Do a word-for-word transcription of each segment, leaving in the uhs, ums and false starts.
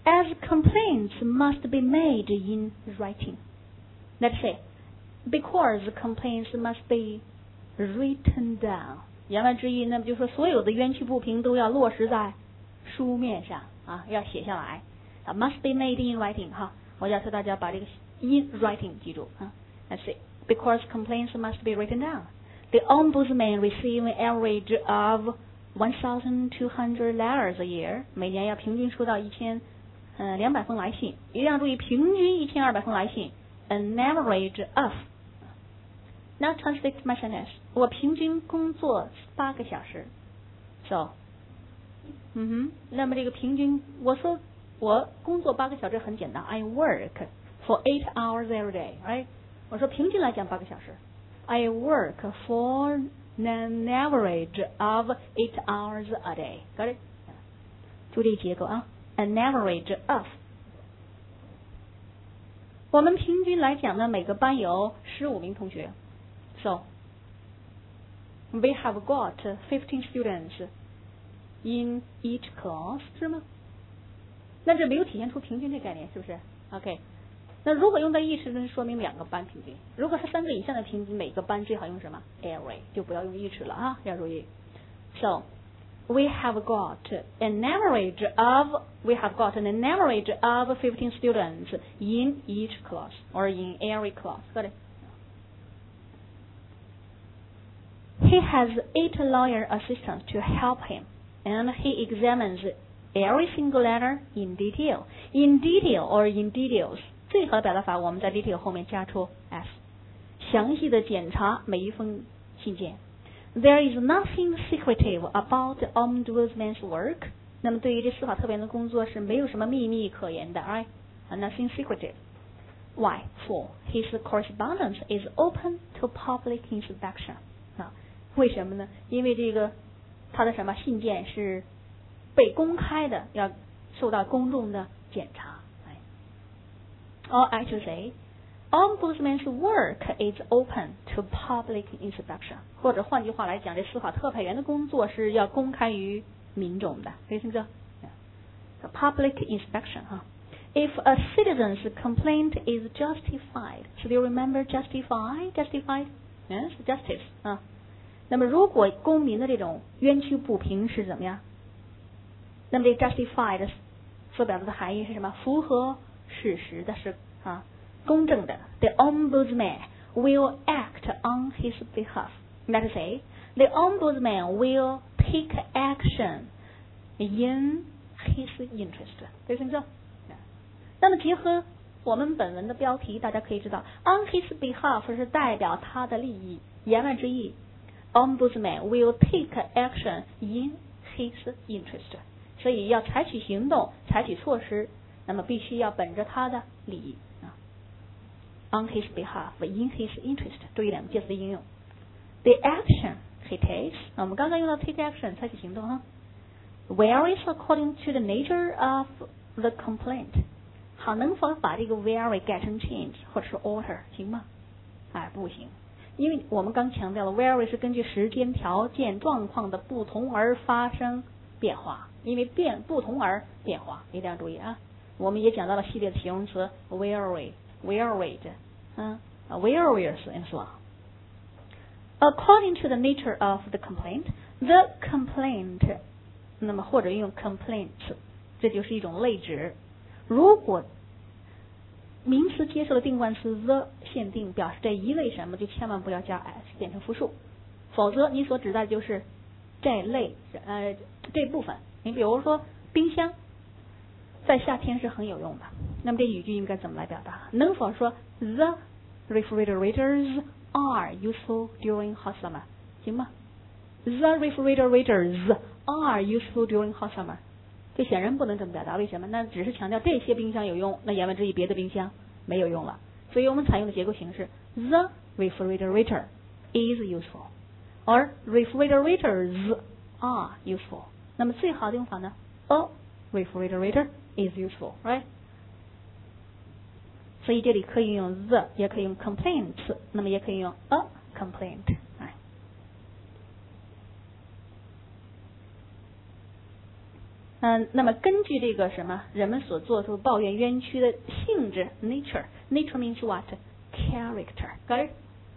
as complaints must be made in writing. Let's say, because complaints must be written down. 言外之意，那么就是说，所有的冤屈不平都要落实在书面上啊，要写下来啊 ，must be made in writing 哈。我要求大家把这个 in writing 记住啊。Let's see, because complaints must be written down. The ombudsman receive an average of one thousand two hundred letters a year. 每年要平均收到一千嗯两百封来信。一定要注意，平均一千二百封来信。An average of. Now translate my sentence. 我平均工作八个小时。So. 嗯哼，那么这个平均，我说我工作八个小时很简单 ，I work for eight hours every day, right？ 我说平均来讲八个小时 ，I work for an average of eight hours a day. Got it？ 注意结构啊 ，an average of。我们平均来讲呢，每个班有十五名同学 ，so we have got fifteen students in each class， 是吗？那这没有体现出平均这概念，是不是 ？OK， 那如果用在 each 呢，说明两个班平均。如果是三个以上的平均，每个班最好用什么 ？every， 就不要用 each 了啊，要注意。So we have got an average of we have got an average of fifteen students in each class or in every class. Got it? He has eight lawyer assistants to help him, and he examines every single letter in detail. In detail or in details. 最好的表达法，我们在 detail 后面加出 s， 详细的检查每一封信件。There is nothing secretive about the ombudsman's work. 那么对于这司法特派员的工作是没有什么秘密可言的 ，right? Nothing secretive. Why? For his correspondence is open to public inspection. 啊，为什么呢？因为这个他的什么信件是被公开的，要受到公众的检查。Or I should say, ombudsman's work is open to public inspection. 或者换句话来讲，这司法特派员的工作是要公开于民众的，可以听着 ？Public inspection 哈。If a citizen's complaint is justified, should you remember justify? Justified? Yes, justice 啊。那么如果公民的这种冤屈不平是怎么样？那么这 justified 所表达的含义是什么？符合事实的是啊，公正的。The ombudsman will act on his behalf. Let's say, the ombudsman will take action in his interest. 对不对？那么结合我们本文的标题，大家可以知道 ，on his behalf 是代表他的利益。言外之意 ，ombudsman will take action in his interest. 所以要采取行动，采取措施。那么必须要本着他的利益啊 ，on his behalf, in his interest， 注意两个介词的应用。The action he takes， 我们刚刚用到 take action， 采取行动哈。Varies according to the nature of the complaint。好，能否把这个 vary 改成 change 或者是 alter， 行吗？哎，不行，因为我们刚强调了 vary 是根据时间、条件、状况的不同而发生变化，因为变不同而变化，一定要注意啊。我们也讲到了系列的形容词 vary, varied, 嗯 various and so on. According to the nature of the complaint, the complaint, 那么或者用 complaints， 这就是一种类指。如果名词接受了定冠词 the 限定，表示这一类什么，就千万不要加 s 变成复数，否则你所指代的就是这类呃这部分。你比如说冰箱。在夏天是很有用的，那么这语句应该怎么来表达？能否说 the refrigerators are useful during hot summer？ 行吗 ？The refrigerators are useful during hot summer。这显然不能这么表达，为什么？那只是强调这些冰箱有用，那言外之意别的冰箱没有用了。所以我们采用的结构形式 the refrigerator is useful， 而 refrigerators are useful。那么最好的用法呢 ？a refrigerator is useful, right? 所以这里可以用 the， 也可以用 complaints， 那么也可以用 a complaint。 嗯，那么根据这个什么人们所做出抱怨冤屈的性质 nature nature means what character got it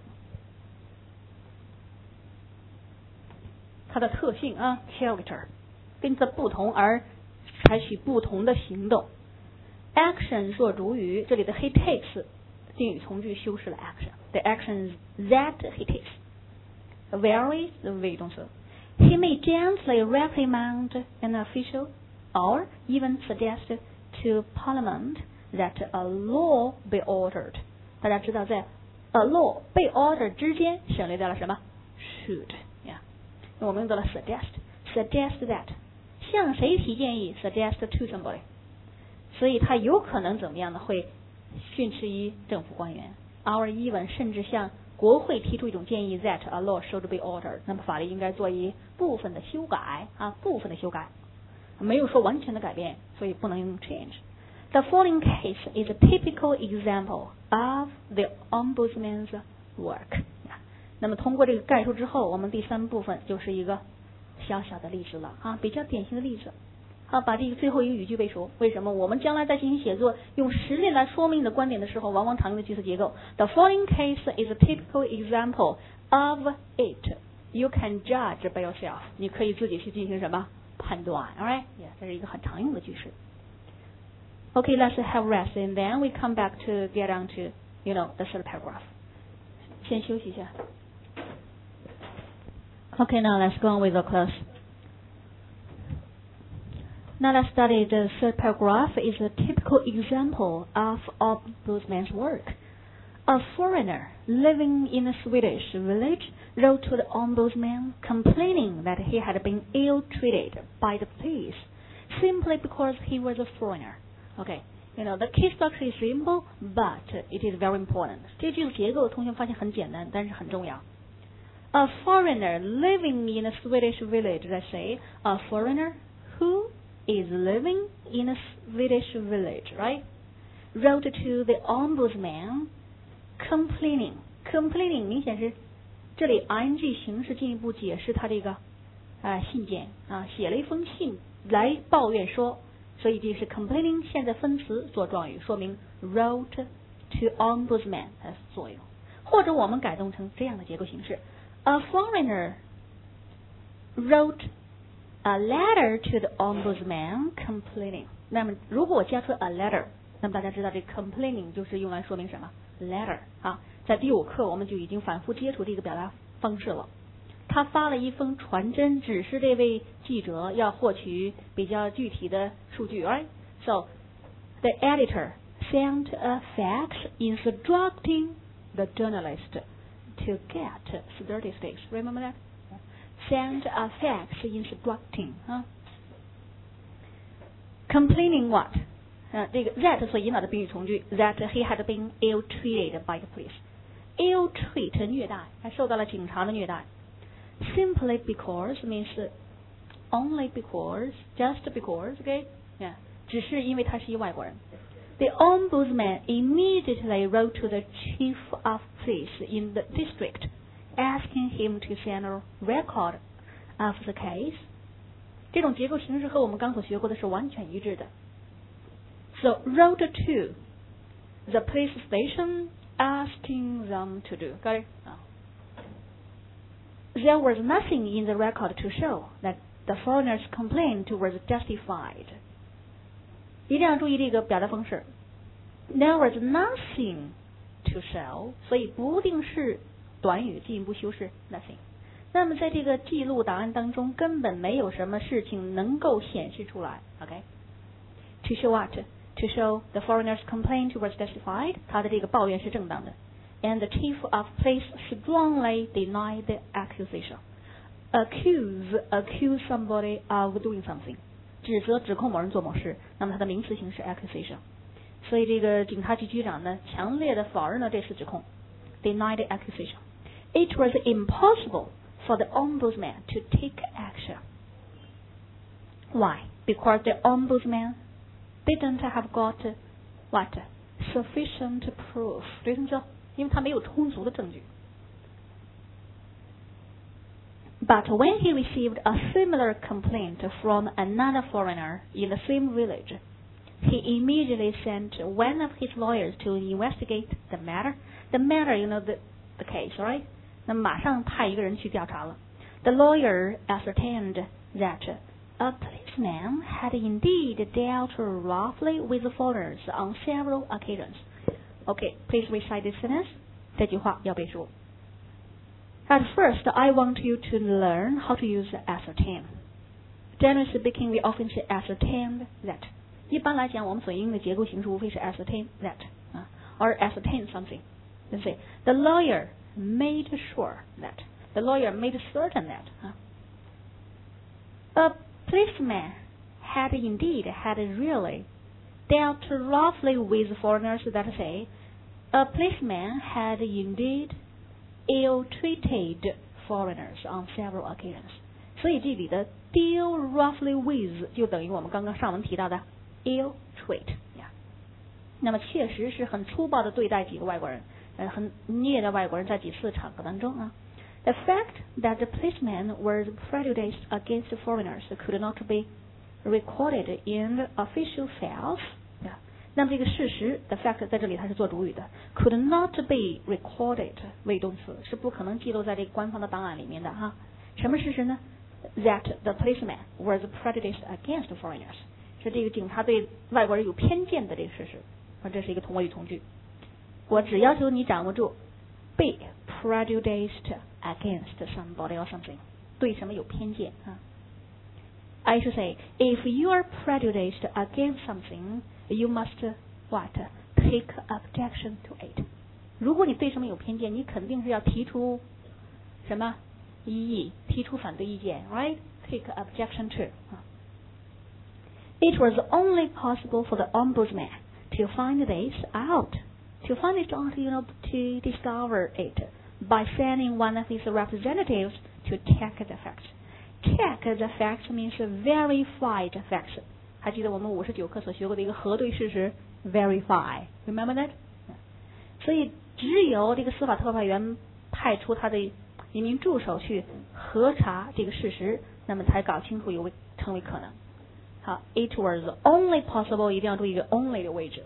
它的特性啊 character 跟它不同而采取不同的行动 action 若主语这里的 he takes 定语从句修饰了 action the actions that he takes varies the way 动词 he may gently reprimand an official or even suggest to Parliament that a law be altered 大家知道在 a law 被 order 之间省略掉了什么 should yeah 我们用到了 suggest suggest that 向谁提建议 suggest to somebody 所以他有可能怎么样呢会训斥于政府官员 or even 甚至向国会提出一种建议 that a law should be altered 那么法律应该做一部分的修改啊部分的修改没有说完全的改变所以不能用 change The following case is a typical example of the ombudsman's work 那么通过这个概述之后我们第三部分就是一个小小的例子了啊比较典型的例子好把这个最后一个语句背熟为什么我们将来在进行写作用实例来说明你的观点的时候往往常用的句子结构 The following case is a typical example of it You can judge by yourself 你可以自己去进行什么判断 Alright yeah, 这是一个很常用的句式 Okay let's have rest and then we come back to get on to you know the third paragraph 先休息一下 Okay now let's go on with the class Now let's study the third paragraph is a typical example of ombudsman's work. A foreigner living in a Swedish village wrote to the ombudsman complaining that he had been ill-treated by the police simply because he was a foreigner. Okay, you know, the key structure is simple, but it is very important. 这句结构同学发现很简单，但是很重要。A foreigner living in a Swedish village, let's say, a foreigner who is living in a Swedish village, right? Wrote to the ombudsman complaining. Complaining 明显是这里 ing 形式进一步解释他这个啊、呃、信件啊写了一封信来抱怨说，所以这是 complaining 现在分词做状语，说明 wrote to ombudsman 的作用，或者我们改动成这样的结构形式 ：A foreigner wrote a letter to the ombudsman complaining 那么如果我加出 a letter 那么大家知道这 complaining 就是用来说明什么 letter 啊在第五课我们就已经反复接触这个表达方式了他发了一封传真指示这位记者要获取比较具体的数据 right so the editor sent a fax instructing the journalist to get statistics remember that send a fax instructing 啊 complaining what 啊这个 that 所引导的宾语从句 that he had been ill-treated by the police ill-treat 虐待还受到了警察的虐待 simply because means only because just because okay yeah 只是因为他是一外国人 the ombudsman immediately wrote to the chief of police in the district asking him to send a record of the case 这种结构形式和我们刚所学过的是完全一致的 so wrote to the police station asking them to do got it oh. There was nothing in the record to show that the foreigner's complaint was justified 一定要注意这个表达方式 There was nothing to show 所以不定式短语进一步修饰 nothing 那么在这个记录档案当中根本没有什么事情能够显示出来 OK To show what? To show the foreigner's complaint was justified 他的这个抱怨是正当的 And the chief of police strongly denied the accusation Accuse Accuse somebody of doing something 指责指控某人做某事那么它的名词形式 accusation 所以这个警察局局长呢强烈的否认了这次指控 Denied the accusation It was impossible for the ombudsman to take action. Why? Because the ombudsman didn't have got what? Sufficient proof. 对不对？因为他没有充足的证据。 But when he received a similar complaint from another foreigner in the same village, he immediately sent one of his lawyers to investigate the matter. The matter, you know, the, the case, right? 那马上派一个人去调查了。The lawyer ascertained that a policeman had indeed dealt roughly with foreigners on several occasions. Okay, please recite this sentence. 这句话要背熟。At first, I want you to learn how to use ascertain. Generally speaking, we often say ascertain that. 一般来讲，我们所用的结构形式无非是 ascertain that 啊 or ascertain something. Let's say the lawyer made sure that. The lawyer made certain that. 啊 A policeman had indeed had really dealt roughly with foreigners. That say, a policeman had indeed ill-treated foreigners on several occasions. 所以这里的 deal roughly with 就等于我们刚刚上文提到的 ill-treat 呀。那么确实是很粗暴的对待几个外国人，呃，很虐待外国人，在几次场合当中啊。The fact that the policeman was prejudiced against foreigners could not be recorded in the official files. 那么这个事实 ，the fact 在这里它是做主语的 ，could not be recorded 谓动词是不可能记录在这个官方的档案里面的哈。什么事实呢 ？That the policeman was prejudiced against foreigners 是这个警察对外国人有偏见的这个事实，啊，这是一个同位语从句。我只要求你掌握住 be prejudiced against somebody or something 对什么有偏见啊。I should say, if you are prejudiced against something, you must what take objection to it. 如果你对什么有偏见，你肯定是要提出什么异议，提出反对意见 ，right? Take objection to. It was only possible for the ombudsman to find this out, to find it out, you know, to discover it by sending one of his representatives to check the facts. Check the facts means verified facts. 还记得我们五十九课所学过的一个核对事实 verify remember that 所以只有这个司法特派员派出他的一名助手去核查这个事实，那么才搞清楚有成为可能。好 it was only possible 一定要注意一个 only 的位置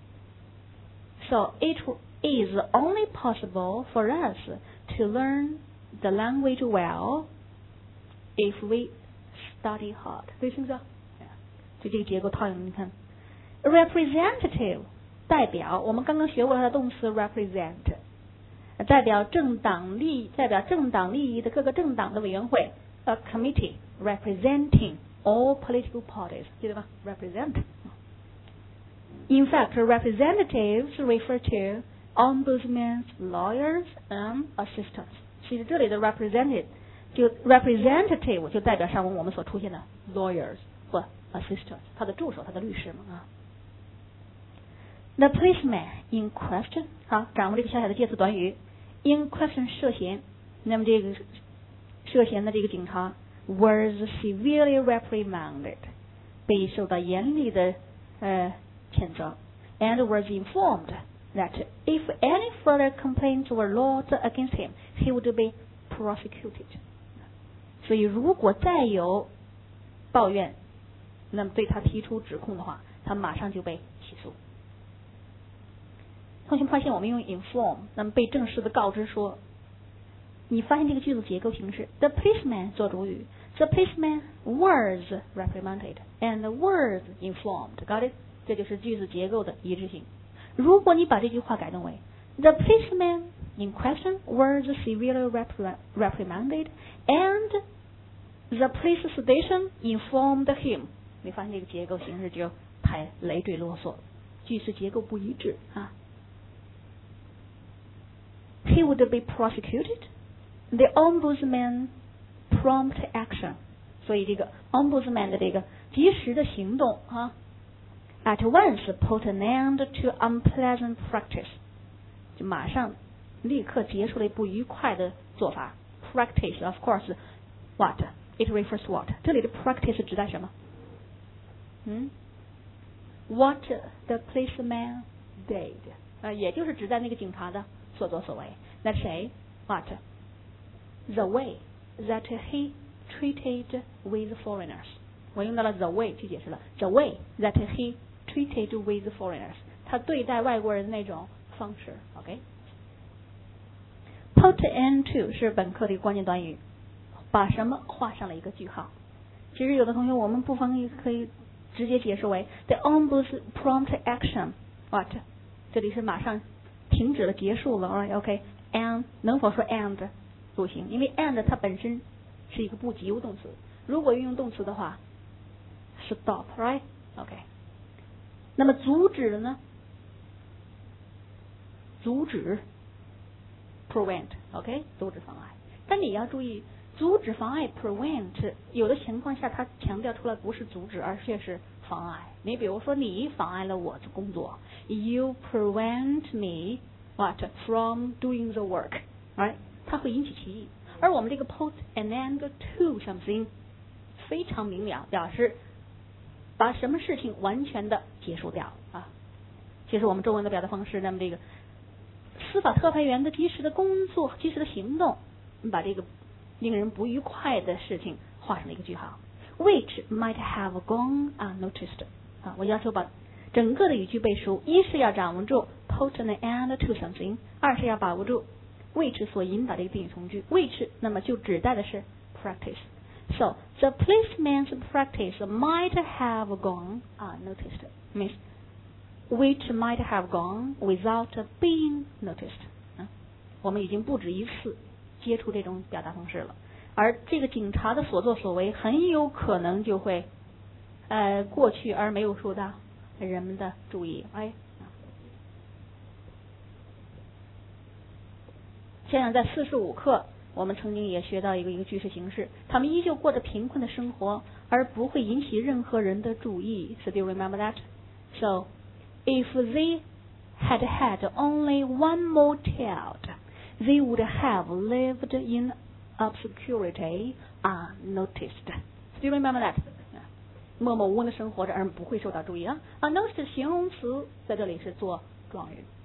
so it is only possible for us to learn the language well if we study hard 对是不是就这个结构套用，你看 ，representative 代表，我们刚刚学过它的动词 represent， 代表政党利，代表政党利益的各个政党的委员会 ，a committee representing all political parties， 记得吧 ？represent。In fact, representatives refer to ombudsmen, lawyers, and assistants。其实这里的 representative 就 representative 就代表上文我们所出现的 lawyers 或 assistant， 他的助手，他的律师嘛啊。The policeman in question， 好，掌握这个小小的介词短语 ，in question 涉嫌，那么这个涉嫌的这个警察 was severely reprimanded， 被受到严厉的呃谴责 ，and was informed that if any further complaints were lodged against him, he would be prosecuted。所以如果再有抱怨，那么对他提出指控的话，他马上就被起诉。同学们发现我们用 inform， 那么被正式的告知说，你发现这个句子结构形式 ，the policeman 做主语 ，the policeman was reprimanded and was informed，got it？ 这就是句子结构的一致性。如果你把这句话改动为 the policeman in question was severely reprimanded and the police station informed him， 你发现这个结构形式就太累赘啰嗦，句式结构不一致啊。He would be prosecuted. The ombudsman prompt action. 所以这个 ombudsman 的这个及时的行动啊 ，at once put an end to unpleasant practice， 就马上立刻结束了不愉快的做法。Practice, of course, what? It refers to what? 这里的 practice 指代什么？嗯 ，What the policeman did， 啊，也就是指代那个警察的所作所为。Let's say what? The way that he treated with foreigners。我用到了 the way 去解释了 the way that he treated with foreigners， 他对待外国人的那种方式。OK。Put into 是本课的一个关键短语，把什么画上了一个句号。其实有的同学我们不妨也可以直接解释为 the onboard's prompt action what， 这里是马上停止了结束了 OK。and 能否说 and 不行，因为 and 它本身是一个不及物动词，如果运用动词的话 stop right OK。 那么阻止呢，阻止 prevent OK， 阻止妨碍。但你要注意，阻止妨碍 prevent 有的情况下它强调出来不是阻止，而却是妨碍。你比如说你妨碍了我的工作 You prevent me what from doing the work right， 它会引起歧义。而我们这个 put an end to something 非常明了，表示把什么事情完全的结束掉啊。这是我们中文的表达方式。那么这个司法特派员的及时的工作、及时的行动，把这个令人不愉快的事情画上了一个句号 ，which might have gone unnoticed。啊，我要求把整个的语句背熟，一是要掌握住 put an end to something， 二是要把握住 which 所引导的一个定语从句 ，which 那么就指代的是 practice。So the policeman's practice might have gone unnoticed. Means which might have gone without being noticed。啊，我们已经不止一次接触这种表达方式了，而这个警察的所作所为很有可能就会呃过去而没有受到人们的注意。哎，想想在四十五课，我们曾经也学到一个一个句式形式，他们依旧过着贫困的生活，而不会引起任何人的注意。So do you remember that? So if they had had only one more child, they would have lived in obscurity unnoticed. Do you remember that? 默默无闻的生活着，而不会受到注意啊。Unnoticed 形容词在这里是做状语。